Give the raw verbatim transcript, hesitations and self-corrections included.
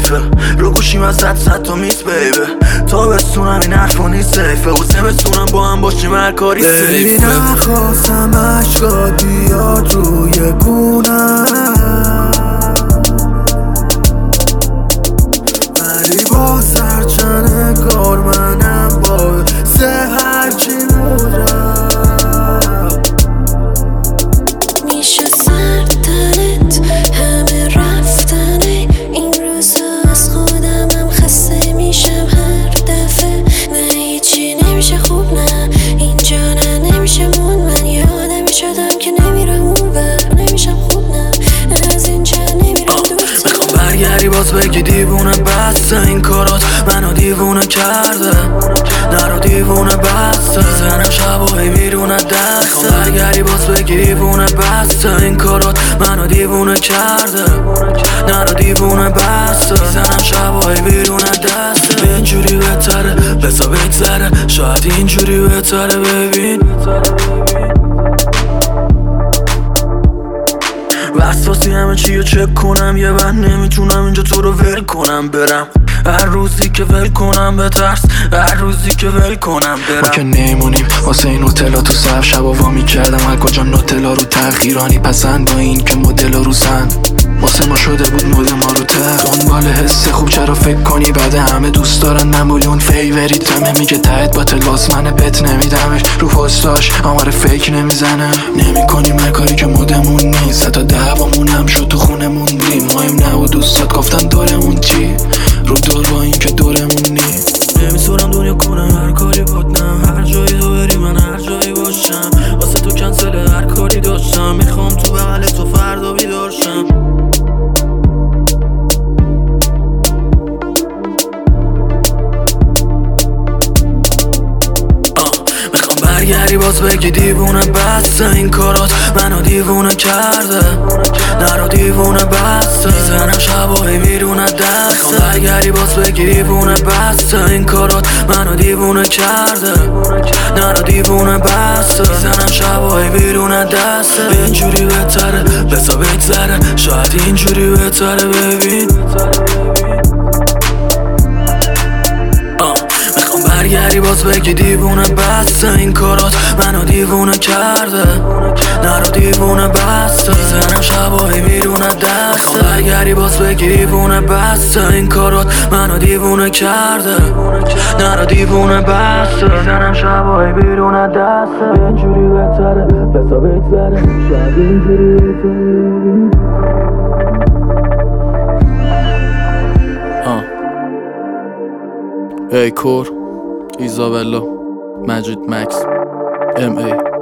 حیفه رو گوشیم از صد صد تا میز بیبه تا بستونم این حرفا نیست سیفه و سه بستونم با هم باشیم هر کاری سیفه بیبی نخواستم عشقات بیاد روی گونم ولی با سرچن کار منم با سه هرچی بودم میشه سردنت همه رفتنه این روزا از خودمم خسته میشم هر دفعه نه هیچی نمیشه خوب نه اینجا نه نمیشه مون من یه آدمی شدم که نمیرم اون ور نمیشم خوب نه از اینجا نمیرم دور میخوام برگردی باز بگی دیوونه بسته این کارات منو دیوونه کرده نرو دیوونه بسته زنم شبایی بیرون دسته میخوام برگردی باز بگی دیوونه بسته این کارات منو دیوونه کرده نرو دیوونه بسته زنم شبایی بیرون دسته اینجوری بهتره بسا بگذره شاید اینجوری بهتره ببین وسواسی همه چی رو چک کنم یه بند نمیتونم اینجا تو رو ول کنم برم هر روزی که ول کنم بترس هر روزی که ول کنم برم ما که نیمونیم واسه این نوتلا تو صف شبا وا میکردم هر کجا نوتلا رو تأخیرانی پسند با این که مدل رو سند واسه ما شده بود مود ما رو ته دنبال حس خوب چرا فکر کنی بعد همه دوست دارن نمولیون فیوریتمه میگه تایت با تلاس من بت نمیدمش رو پستاش آمار فیک نمیزنه نمی کنیم هر کاری که مودمون نیست حتی دعوامون هم شد تو خونمون بیم مهم نه و دوستات گفتن دورمون چی رو دور با این که دورمون نیست نمیتونم دنیا کنم هر کاری بودنم هر جایی تو بری من هر جایی باشم واسه تو کنسل هر کاری داشتم میخوام تو بغل تو فردا بیدار شم برگردی باز بگی دیوونه بسته این کارات منو دیوونه کرده نرو دیوونه بسته میزنم شبایی بیرون دسته برگردی باز بگی دیوونه بسته این کارات منو دیوونه کرده نرو دیوونه بسته میزنم شبایی بیرون دسته اینجوری بهتره بسا بگذره شاید اینجوری بهتره ببین برگردی باز بگی دیوونه بسته این کارات منو دیوونه کرده نرو دیوونه بسته میزنم شبایی بیرون دسته برگردی باز بگی دیوونه بسته این کارات منو دیوونه کرده نرو دیوونه بسته میزنم شبایی بیرون دسته اینجوری بهتره بسا بگذره شاید اینجوری بهتره ای کور ایزابلا مجید مکس ام ای